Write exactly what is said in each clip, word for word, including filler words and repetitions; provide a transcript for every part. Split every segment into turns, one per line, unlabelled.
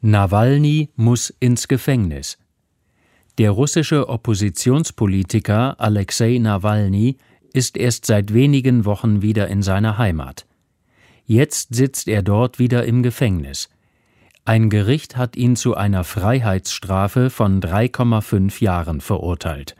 Nawalny muss ins Gefängnis. Der russische Oppositionspolitiker Alexei Nawalny ist erst seit wenigen Wochen wieder in seiner Heimat. Jetzt sitzt er dort wieder im Gefängnis. Ein Gericht hat ihn zu einer Freiheitsstrafe von drei Komma fünf Jahren verurteilt.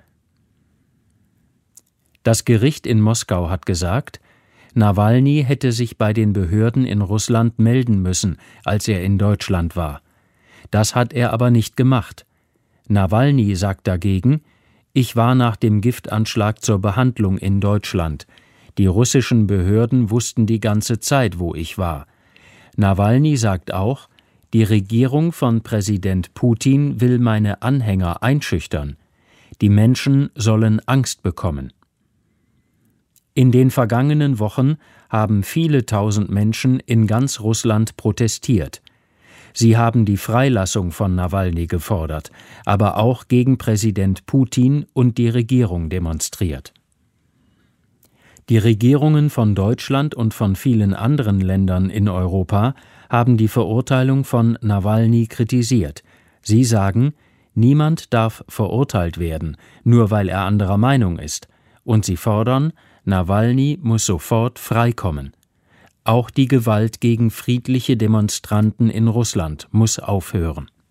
Das Gericht in Moskau hat gesagt, Nawalny hätte sich bei den Behörden in Russland melden müssen, als er in Deutschland war. Das hat er aber nicht gemacht. Nawalny sagt dagegen, ich war nach dem Giftanschlag zur Behandlung in Deutschland. Die russischen Behörden wussten die ganze Zeit, wo ich war. Nawalny sagt auch, die Regierung von Präsident Putin will meine Anhänger einschüchtern. Die Menschen sollen Angst bekommen. In den vergangenen Wochen haben viele tausend Menschen in ganz Russland protestiert. Sie haben die Freilassung von Nawalny gefordert, aber auch gegen Präsident Putin und die Regierung demonstriert. Die Regierungen von Deutschland und von vielen anderen Ländern in Europa haben die Verurteilung von Nawalny kritisiert. Sie sagen, niemand darf verurteilt werden, nur weil er anderer Meinung ist. Und sie fordern, Nawalny muss sofort freikommen. Auch die Gewalt gegen friedliche Demonstranten in Russland muss aufhören.